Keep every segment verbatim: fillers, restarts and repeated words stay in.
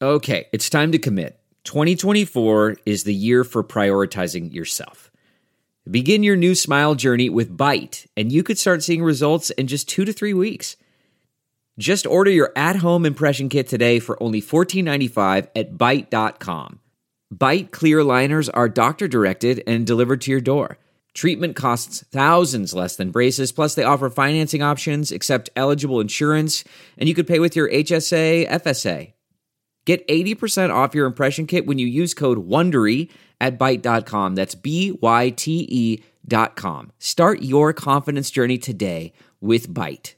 Okay, it's time to commit. twenty twenty-four is the year for prioritizing yourself. Begin your new smile journey with Byte, and you could start seeing results in just two to three weeks. Just order your at-home impression kit today for only fourteen ninety-five at byte dot com. Byte clear aligners are doctor-directed and delivered to your door. Treatment costs thousands less than braces, plus they offer financing options, accept eligible insurance, and you could pay with your H S A, F S A. Get eighty percent off your impression kit when you use code WONDERY at byte dot com. That's B Y T E dot com. Start your confidence journey today with Byte.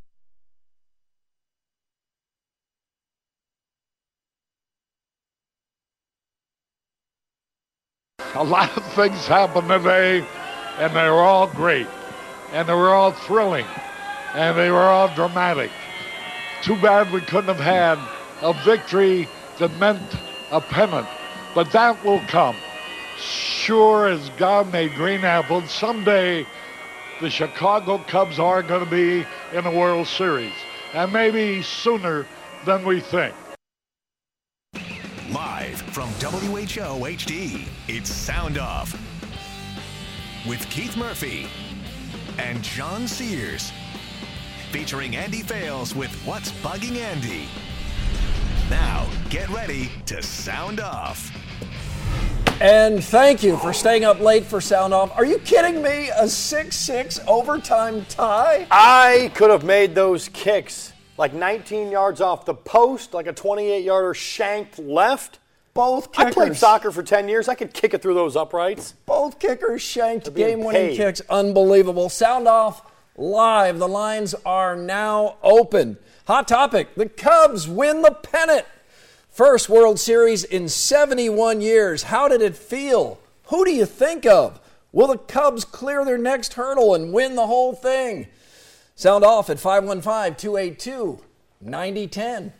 A lot of things happened today, and they were all great, and they were all thrilling, and they were all dramatic. Too bad we couldn't have had a victory that meant a pennant, but that will come. Sure as God made green apples, someday the Chicago Cubs are going to be in a World Series, and maybe sooner than we think. Live from W H O H D, it's Sound Off with Keith Murphy and John Sears, featuring Andy Fales with What's Bugging Andy. Now, get ready to sound off. And thank you for staying up late for Sound Off. Are you kidding me? A six six overtime tie? I could have made those kicks like nineteen yards off the post, like a twenty-eight yarder shanked left. Both kickers. I played soccer for ten years. I could kick it through those uprights. Both kickers shanked game-winning kicks. Unbelievable. Sound Off live. The lines are now open. Hot topic, the Cubs win the pennant. First World Series in seventy-one years. How did it feel? Who do you think of? Will the Cubs clear their next hurdle and win the whole thing? Sound off at five one five, two eight two, nine zero one zero.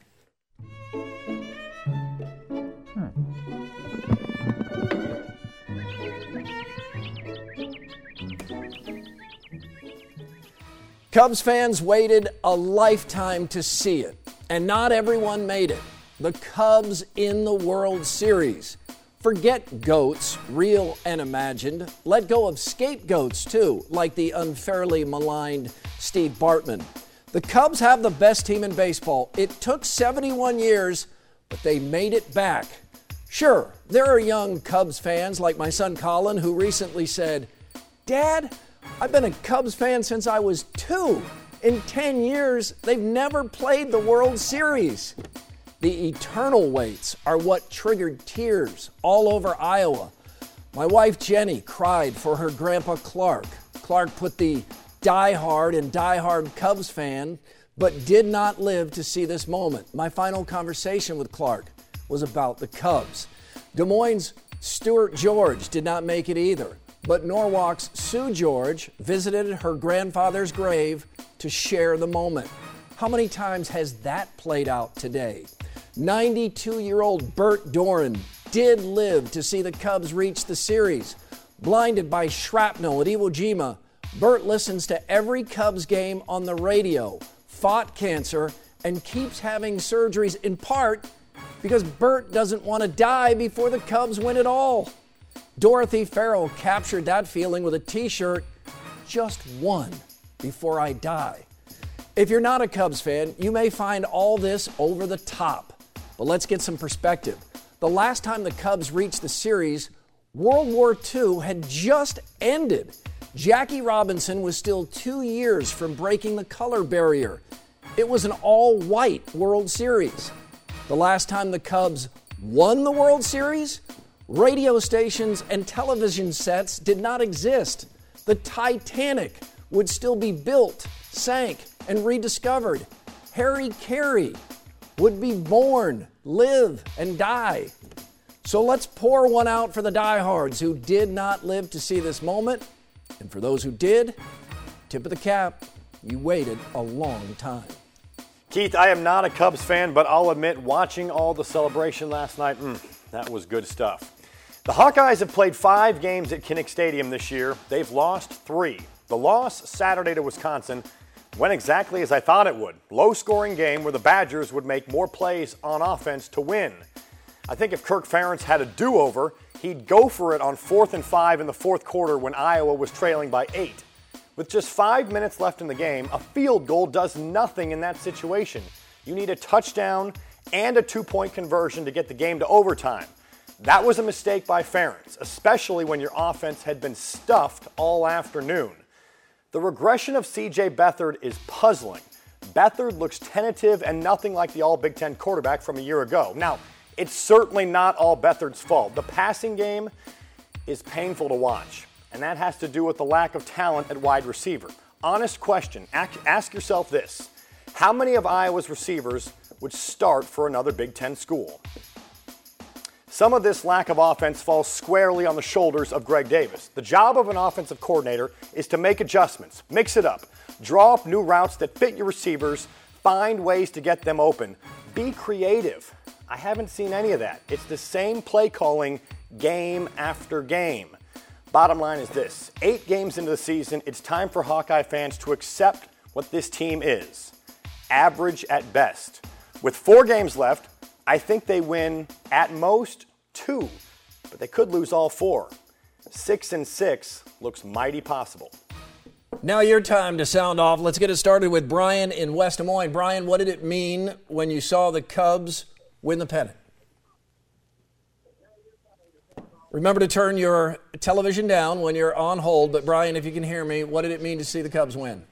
Cubs fans waited a lifetime to see it, and not everyone made it. The Cubs in the World Series. Forget goats, real and imagined. Let go of scapegoats, too, like the unfairly maligned Steve Bartman. The Cubs have the best team in baseball. It took seventy-one years, but they made it back. Sure, there are young Cubs fans like my son Colin who recently said, "Dad, I've been a Cubs fan since I was two. In ten years, they've never played the World Series." The eternal waits are what triggered tears all over Iowa. My wife Jenny cried for her grandpa Clark. Clark put the die-hard and die-hard Cubs fan, but did not live to see this moment. My final conversation with Clark was about the Cubs. Des Moines' Stuart George did not make it either. But Norwalk's Sue George visited her grandfather's grave to share the moment. How many times has that played out today? ninety-two-year-old Bert Doran did live to see the Cubs reach the series. Blinded by shrapnel at Iwo Jima, Bert listens to every Cubs game on the radio, fought cancer, and keeps having surgeries in part because Bert doesn't want to die before the Cubs win it all. Dorothy Farrell captured that feeling with a t-shirt, "Just one before I die." If you're not a Cubs fan, you may find all this over the top. But let's get some perspective. The last time the Cubs reached the series, World War Two had just ended. Jackie Robinson was still two years from breaking the color barrier. It was an all-white World Series. The last time the Cubs won the World Series, radio stations and television sets did not exist. The Titanic would still be built, sank, and rediscovered. Harry Carey would be born, live, and die. So let's pour one out for the diehards who did not live to see this moment. And for those who did, tip of the cap, you waited a long time. Keith, I am not a Cubs fan, but I'll admit watching all the celebration last night, mm, that was good stuff. The Hawkeyes have played five games at Kinnick Stadium this year. They've lost three. The loss Saturday to Wisconsin Went exactly as I thought it would. Low-scoring game where the Badgers would make more plays on offense to win. I think if Kirk Ferentz had a do-over, he'd go for it on fourth and five in the fourth quarter when Iowa was trailing by eight. With just five minutes left in the game, a field goal does nothing in that situation. You need a touchdown and a two-point conversion to get the game to overtime. That was a mistake by Ferentz, especially when your offense had been stuffed all afternoon. The regression of C J Beathard is puzzling. Beathard looks tentative and nothing like the all-Big Ten quarterback from a year ago. Now, it's certainly not all Beathard's fault. The passing game is painful to watch, and that has to do with the lack of talent at wide receiver. Honest question, ask yourself this. How many of Iowa's receivers would start for another Big Ten school? Some of this lack of offense falls squarely on the shoulders of Greg Davis. The job of an offensive coordinator is to make adjustments, mix it up, draw up new routes that fit your receivers, find ways to get them open. Be creative. I haven't seen any of that. It's the same play calling game after game. Bottom line is this. Eight games into the season, it's time for Hawkeye fans to accept what this team is. Average at best. With four games left, I think they win at most two, but they could lose all four. Six and six looks mighty possible. Now your time to sound off. Let's get it started with Brian in West Des Moines. Brian, what did it mean when you saw the Cubs win the pennant? Remember to turn your television down when you're on hold, but Brian, if you can hear me, what did it mean to see the Cubs win?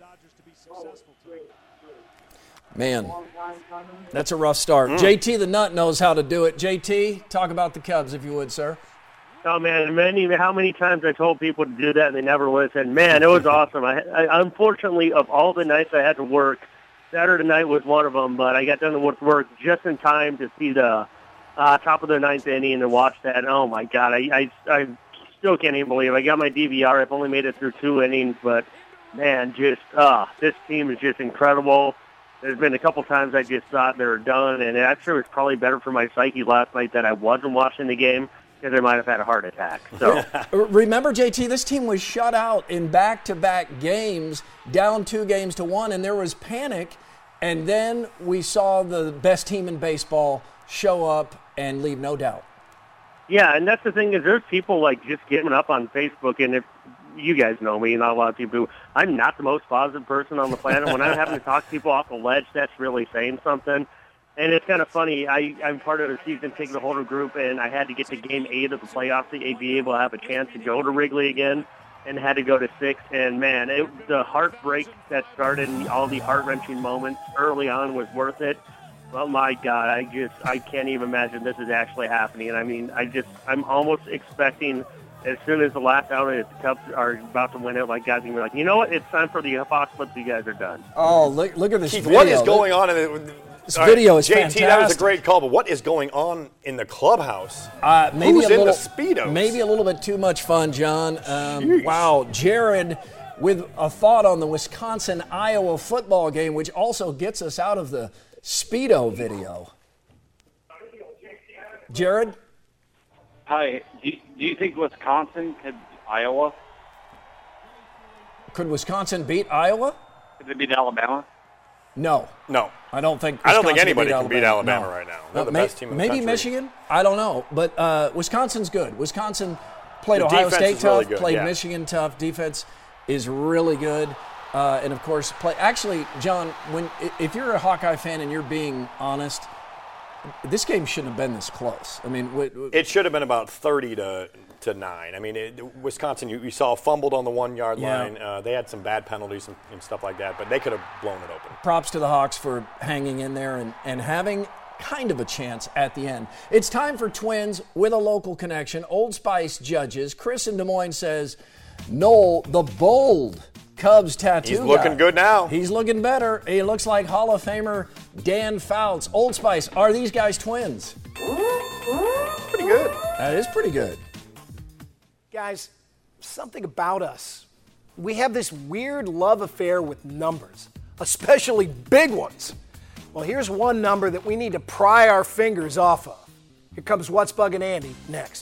Man, that's a rough start. Mm. J T the Nut knows how to do it. J T, talk about the Cubs, if you would, sir. Oh, man, many, how many times I told people to do that and they never listened. Man, it was awesome. I, I, unfortunately, of all the nights I had to work, Saturday night was one of them, but I got done with work just in time to see the uh, top of the ninth inning and watch that. Oh, my God, I, I, I still can't even believe it. I got my D V R. I've only made it through two innings, but, man, just uh, this team is just incredible. There's been a couple times I just thought they were done, and I'm sure it's probably better for my psyche last night that I wasn't watching the game because I might have had a heart attack. So remember, J T, this team was shut out in back-to-back games, down two games to one, and there was panic, and then we saw the best team in baseball show up and leave no doubt. Yeah, and that's the thing is there's people like just getting up on Facebook, and if you guys know me, not a lot of people do. I'm not the most positive person on the planet. When I'm having to talk to people off the ledge, that's really saying something. And it's kind of funny. I, I'm part of the season ticket holder group, and I had to get to game eight of the playoffs to be able to have a chance to go to Wrigley again, and had to go to six. And, man, it, the heartbreak that started and all the heart-wrenching moments early on was worth it. Oh, my God, I just I can't even imagine this is actually happening. And, I mean, I just I'm almost expecting – as soon as the last out, if the Cubs are about to win it, like guys are going to be like, you know what? It's time for the apocalypse. You guys are done. Oh, look, look at this Keith, video. What is going on? In the, this video is J T, fantastic. That was a great call, but what is going on in the clubhouse? Uh, maybe Who's a in little, the Speedos? Maybe a little bit too much fun, John. Um, wow. Jared with a thought on the Wisconsin-Iowa football game, which also gets us out of the Speedo video. Jared? Hi. Do you, do you think Wisconsin could beat Iowa? Could Wisconsin beat Iowa? Could they beat Alabama? No. No. I don't think Wisconsin I don't think beat anybody can Alabama. beat Alabama no. right now. They're uh, the may, best team in the maybe country. Michigan? I don't know. But uh, Wisconsin's good. Wisconsin played The Ohio defense State is really tough, good, played yeah. Michigan tough. Defense is really good. Uh, and, of course, play. Actually, John, when if you're a Hawkeye fan and you're being honest, this game shouldn't have been this close. I mean, w- w- it should have been about thirty to to nine. I mean, it, Wisconsin, you, you saw fumbled on the one-yard Yeah. line. Uh, they had some bad penalties and, and stuff like that, but they could have blown it open. Props to the Hawks for hanging in there and, and having kind of a chance at the end. It's time for Twins with a local connection. Old Spice judges. Chris in Des Moines says, Noel, the bold Cubs tattoo He's looking guy. good now. He's looking better. He looks like Hall of Famer Dan Fouts. Old Spice, are these guys twins? Pretty good. That is pretty good. Guys, something about us. We have this weird love affair with numbers, especially big ones. Well, here's one number that we need to pry our fingers off of. Here comes What's Bugging Andy next.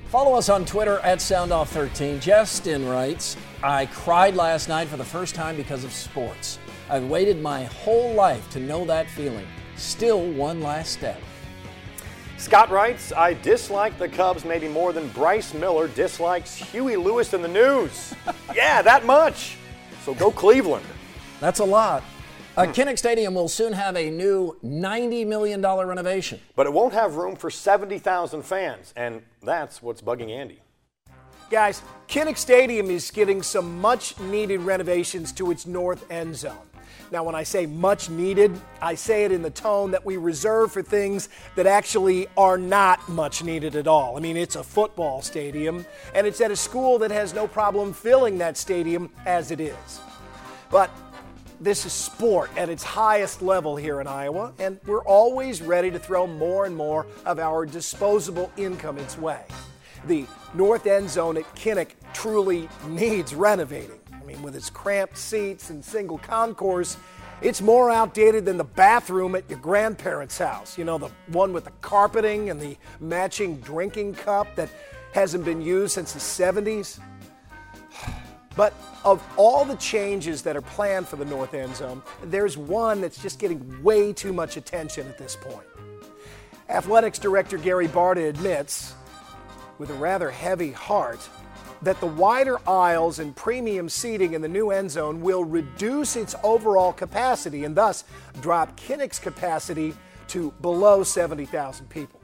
Follow us on Twitter at Sound Off thirteen. Justin writes, I cried last night for the first time because of sports. I've waited my whole life to know that feeling. Still one last step. Scott writes, I dislike the Cubs maybe more than Bryce Miller dislikes Huey Lewis in the news. Yeah, that much. So go Cleveland. That's a lot. Uh, Kinnick Stadium will soon have a new ninety million dollars renovation. But it won't have room for seventy thousand fans, and that's what's bugging Andy. Guys, Kinnick Stadium is getting some much-needed renovations to its north end zone. Now, when I say much needed, I say it in the tone that we reserve for things that actually are not much needed at all. I mean, it's a football stadium, and it's at a school that has no problem filling that stadium as it is. But this is sport at its highest level here in Iowa, and we're always ready to throw more and more of our disposable income its way. The north end zone at Kinnick truly needs renovating. I mean, with its cramped seats and single concourse, it's more outdated than the bathroom at your grandparents' house. You know, the one with the carpeting and the matching drinking cup that hasn't been used since the seventies. But of all the changes that are planned for the north end zone, there's one that's just getting way too much attention at this point. Athletics Director Gary Barta admits, with a rather heavy heart, that the wider aisles and premium seating in the new end zone will reduce its overall capacity and thus drop Kinnick's capacity to below seventy thousand people.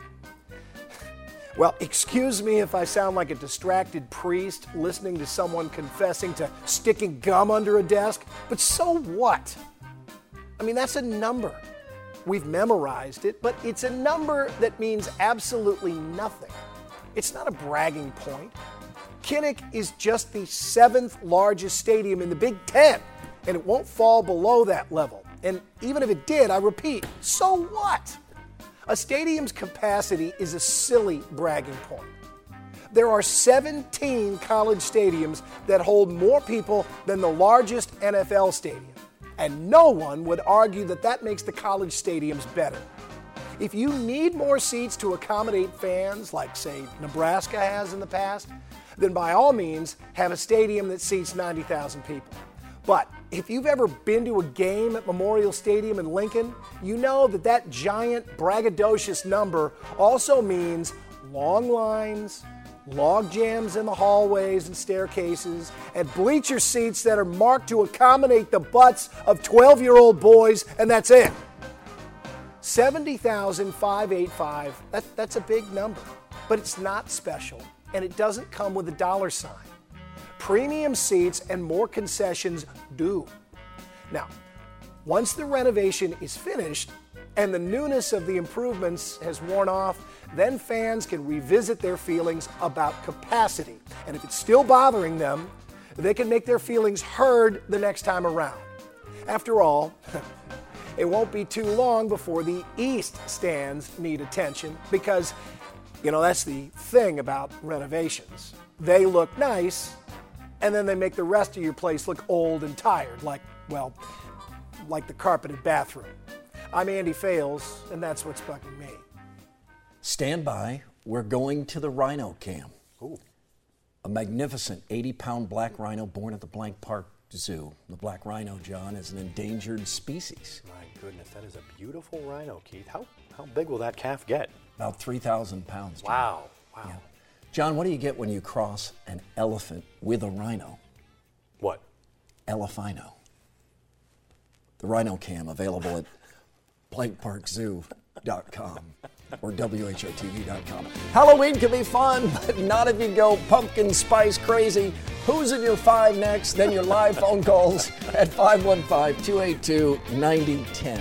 Well, excuse me if I sound like a distracted priest listening to someone confessing to sticking gum under a desk, but so what? I mean, that's a number. We've memorized it, but it's a number that means absolutely nothing. It's not a bragging point. Kinnick is just the seventh largest stadium in the Big Ten, and it won't fall below that level. And even if it did, I repeat, so what? A stadium's capacity is a silly bragging point. There are seventeen college stadiums that hold more people than the largest N F L stadium, and no one would argue that that makes the college stadiums better. If you need more seats to accommodate fans, like, say, Nebraska has in the past, then by all means, have a stadium that seats ninety thousand people. But if you've ever been to a game at Memorial Stadium in Lincoln, you know that that giant braggadocious number also means long lines, log jams in the hallways and staircases, and bleacher seats that are marked to accommodate the butts of twelve-year-old boys, and that's it. seventy thousand five hundred eighty-five, that, that's a big number, but it's not special, and it doesn't come with a dollar sign. Premium seats and more concessions do. Now, once the renovation is finished and the newness of the improvements has worn off, then fans can revisit their feelings about capacity. And if it's still bothering them, they can make their feelings heard the next time around. After all, it won't be too long before the East stands need attention because, you know, that's the thing about renovations. They look nice, and then they make the rest of your place look old and tired, like, well, like the carpeted bathroom. I'm Andy Fales, and that's what's bugging me. Stand by. We're going to the rhino cam. Ooh. A magnificent eighty-pound black rhino born at the Blank Park Zoo. The black rhino, John, is an endangered species. My goodness, that is a beautiful rhino, Keith. How how big will that calf get? About three thousand pounds, John. Wow, wow. Yeah. John, what do you get when you cross an elephant with a rhino? What? Elephino. The rhino cam available at blank park zoo dot com or W H O T V dot com. Halloween can be fun, but not if you go pumpkin spice crazy. Who's in your five next? Then your live phone calls at five one five, two eight two, nine zero one zero.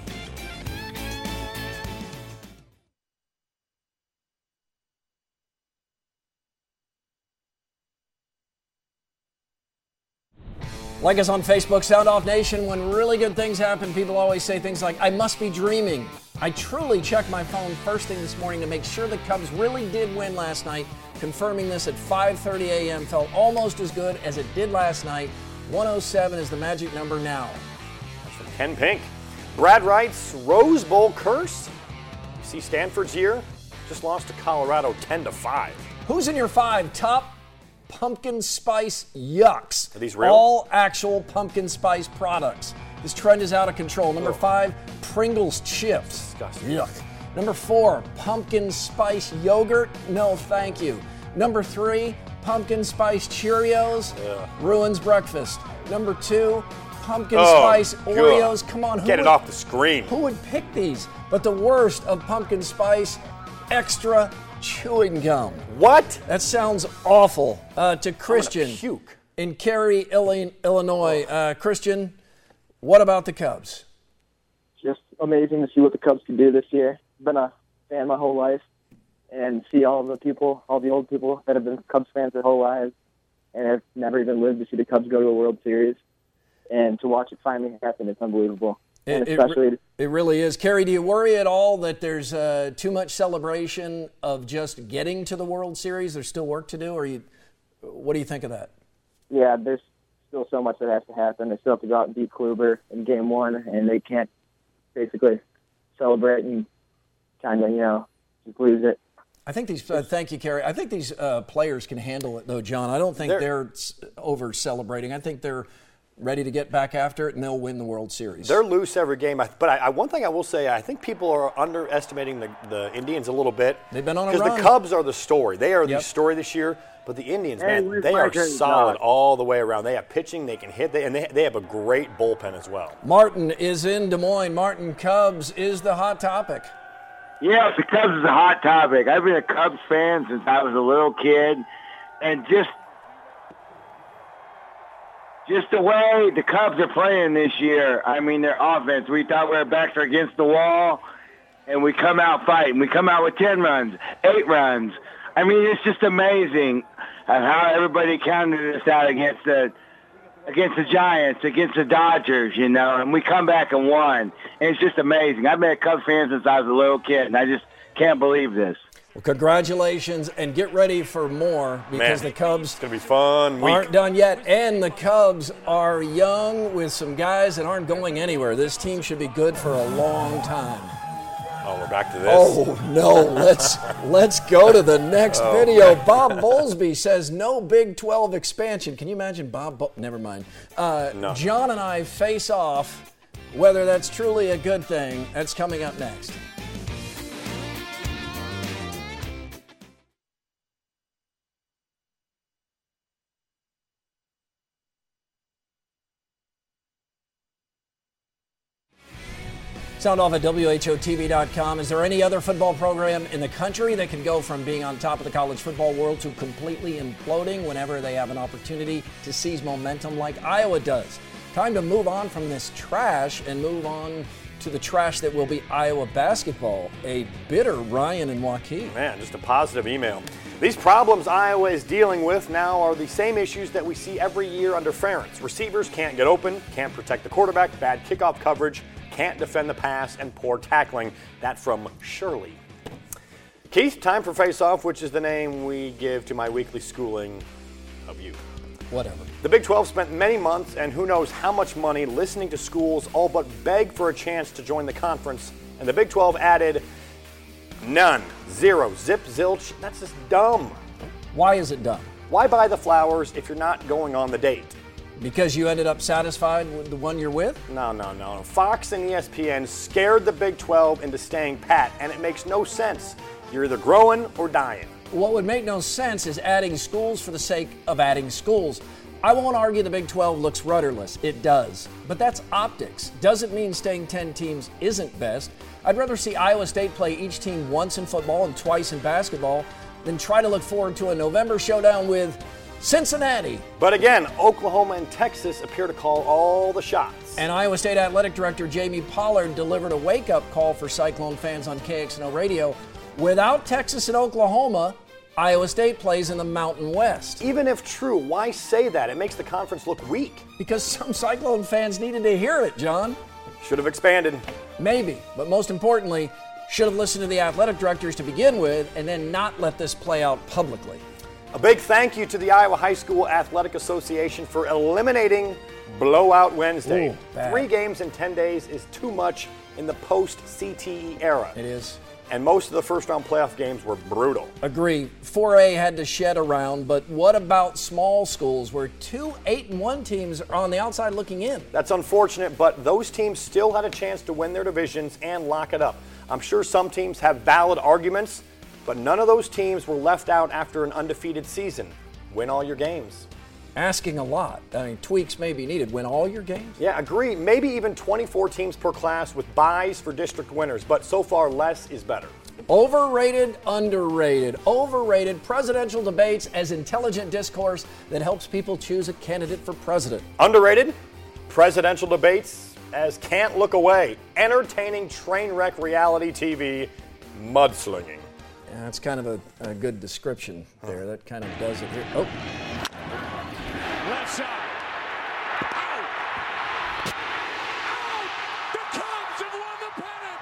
Like us on Facebook, Sound Off Nation. When really good things happen, people always say things like, I must be dreaming. I truly checked my phone first thing this morning to make sure the Cubs really did win last night, confirming this at five thirty a.m. Felt almost as good as it did last night. one oh seven is the magic number now. That's from Ken Pink. Brad writes, Rose Bowl curse? See Stanford's year? Just lost to Colorado ten to five. Who's in your five top pumpkin spice yucks? Are these real? All actual pumpkin spice products. This trend is out of control. Number five, Pringles chips. Disgusting. Yuck. Number four, pumpkin spice yogurt. No, thank you. Number three, pumpkin spice Cheerios. Yeah. Ruins breakfast. Number two, pumpkin Oh, spice God. Oreos. Come on, who Get it would, off the screen. Who would pick these? But the worst of pumpkin spice, extra chewing gum. What? That sounds awful. Uh, to Christian puke. in Cary, Illi- Illinois. Uh, Christian, what about the Cubs? Just amazing to see what the Cubs can do this year. Been a fan my whole life, and see all the people, all the old people that have been Cubs fans their whole lives, and have never even lived to see the Cubs go to a World Series, and to watch it finally happen, it's unbelievable. And It, it, especially, re- it really is. Cary, do you worry at all that there's uh, too much celebration of just getting to the World Series? There's still work to do, or you, what do you think of that? yeah, there's still so much that has to happen. They still have to go out and beat Kluber in Game One, and they can't basically celebrate and kind of, you know, just lose it. I think these. Uh, thank you, Cary. I think these uh, players can handle it, though, John. I don't think They're- they're, over celebrating. I think they're ready to get back after it, and they'll win the World Series. They're loose every game. I- But I, I, one thing I will say, I think people are underestimating the, the Indians a little bit. They've been on a Because run. the Cubs are the story. They are Yep. the story this year. But the Indians, Hey, man, where's they my are great solid dog? all the way around. They have pitching, they can hit, they, and they, they have a great bullpen as well. Martin is in Des Moines. Martin, Cubs is the hot topic. Yeah, the Cubs is a hot topic. I've been a Cubs fan since I was a little kid, and just just the way the Cubs are playing this year, I mean, their offense, we thought our backs are against the wall, and we come out fighting. We come out with ten runs, eight runs. I mean, it's just amazing how everybody counted us out against the against the Giants, against the Dodgers, you know, and we come back and won. And it's just amazing. I've been a Cubs fan since I was a little kid, and I just can't believe this. Well, congratulations, and get ready for more because Man, the Cubs It's going to be fun week. aren't done yet, and the Cubs are young with some guys that aren't going anywhere. This team should be good for a long time. Oh, we're back to this. Oh no! Let's let's go to the next Oh, video. Bob Bowlesby says no Big twelve expansion. Can you imagine Bob? Bo- Never mind. Uh, No. John and I face off. Whether that's truly a good thing, that's coming up next. Sound off at W H O T V dot com. Is there any other football program in the country that can go from being on top of the college football world to completely imploding whenever they have an opportunity to seize momentum like Iowa does? Time to move on from this trash and move on to the trash that will be Iowa basketball. A bitter Ryan and Joaquin. Man, just a positive email. These problems Iowa is dealing with now are the same issues that we see every year under Ferentz. Receivers can't get open, can't protect the quarterback, bad kickoff coverage, can't defend the pass, and poor tackling. That from Shirley. Keith, time for Face Off, which is the name we give to my weekly schooling of you. Whatever. The Big twelve spent many months and who knows how much money listening to schools all but beg for a chance to join the conference, and the Big twelve added none, zero, zip, zilch. That's just dumb. Why is it dumb? Why buy the flowers if you're not going on the date? Because you ended up satisfied with the one you're with? No, no, no. Fox and E S P N scared the Big twelve into staying pat, and it makes no sense. You're either growing or dying. What would make no sense is adding schools for the sake of adding schools. I won't argue the Big twelve looks rudderless. It does. But that's optics. Doesn't mean staying ten teams isn't best. I'd rather see Iowa State play each team once in football and twice in basketball than try to look forward to a November showdown with Cincinnati. But again, Oklahoma and Texas appear to call all the shots. And Iowa State Athletic Director Jamie Pollard delivered a wake-up call for Cyclone fans on K X N O Radio. Without Texas and Oklahoma, Iowa State plays in the Mountain West. Even if true, why say that? It makes the conference look weak. Because some Cyclone fans needed to hear it, John. Should have expanded. Maybe, but most importantly, should have listened to the athletic directors to begin with and then not let this play out publicly. A big thank you to the Iowa High School Athletic Association for eliminating Blowout Wednesday. Ooh, bad. Three games in ten days is too much in the post-C T E era. It is. and most of the first-round playoff games were brutal. Agree. four A had to shed a round, but what about small schools where two eight and one teams are on the outside looking in? That's unfortunate, but those teams still had a chance to win their divisions and lock it up. I'm sure some teams have valid arguments, but none of those teams were left out after an undefeated season. Win all your games. Asking a lot. I mean, tweaks may be needed. Win all your games? Yeah, agree. Maybe even twenty-four teams per class with byes for district winners, but so far less is better. Overrated, underrated, overrated presidential debates as intelligent discourse that helps people choose a candidate for president. Underrated, presidential debates as can't look away, entertaining train wreck reality T V, mudslinging. Yeah, that's kind of a, a good description there. That kind of does it here. Oh. Left side. Out. Out. The Cubs have won the pennant.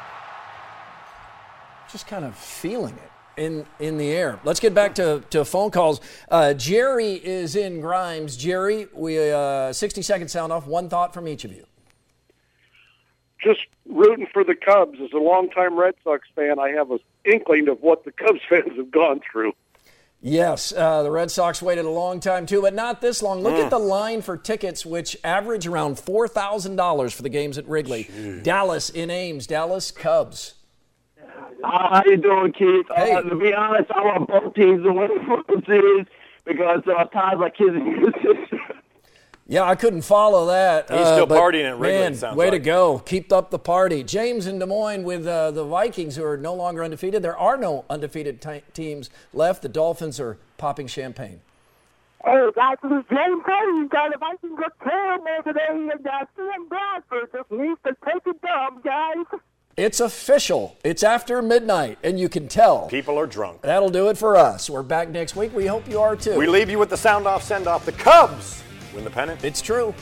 Just kind of feeling it in in the air. Let's get back to, to phone calls. Uh, Jerry is in Grimes. Jerry, we uh, sixty second sound off. One thought from each of you. Just rooting for the Cubs. As a longtime Red Sox fan, I have an inkling of what the Cubs fans have gone through. Yes, uh, the Red Sox waited a long time too, but not this long. Look mm. at the line for tickets, which average around four thousand dollars for the games at Wrigley. Jeez. Dallas in Ames. Dallas Cubs. How you doing, Keith? Hey. Uh, to be honest, I want both teams to win the series because there are times like his Yeah, I couldn't follow that. He's uh, still but, partying at Wrigley, man, it sounds way like. to go. Keep up the party. James in Des Moines with uh, the Vikings, who are no longer undefeated. There are no undefeated t- teams left. The Dolphins are popping champagne. Hey, guys, this is James Cody. The Vikings look terrible today. And uh, Sam Bradford just needs to take a dub, guys. It's official. It's after midnight, and you can tell. People are drunk. That'll do it for us. We're back next week. We hope you are, too. We leave you with the sound-off, send-off. The Cubs win the pennant. It's true.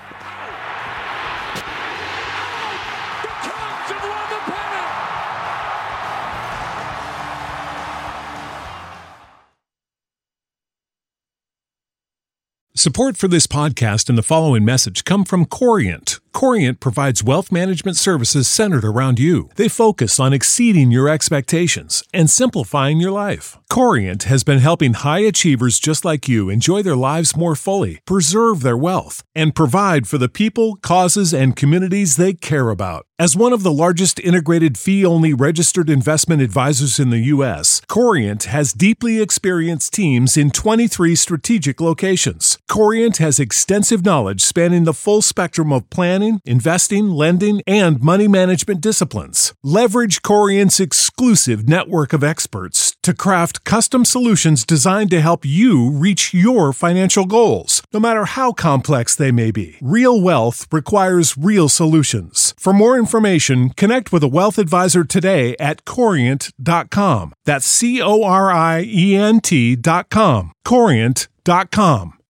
Support for this podcast and the following message come from Corient. Corient provides wealth management services centered around you. They focus on exceeding your expectations and simplifying your life. Corient has been helping high achievers just like you enjoy their lives more fully, preserve their wealth, and provide for the people, causes, and communities they care about. As one of the largest integrated fee-only registered investment advisors in the U S, Corient has deeply experienced teams in twenty-three strategic locations. Corient has extensive knowledge spanning the full spectrum of planning, investing, lending, and money management disciplines. Leverage Corient's exclusive network of experts to craft custom solutions designed to help you reach your financial goals, no matter how complex they may be. Real wealth requires real solutions. For more information, connect with a wealth advisor today at corient dot com. That's C O R I E N T dot com. corient dot com.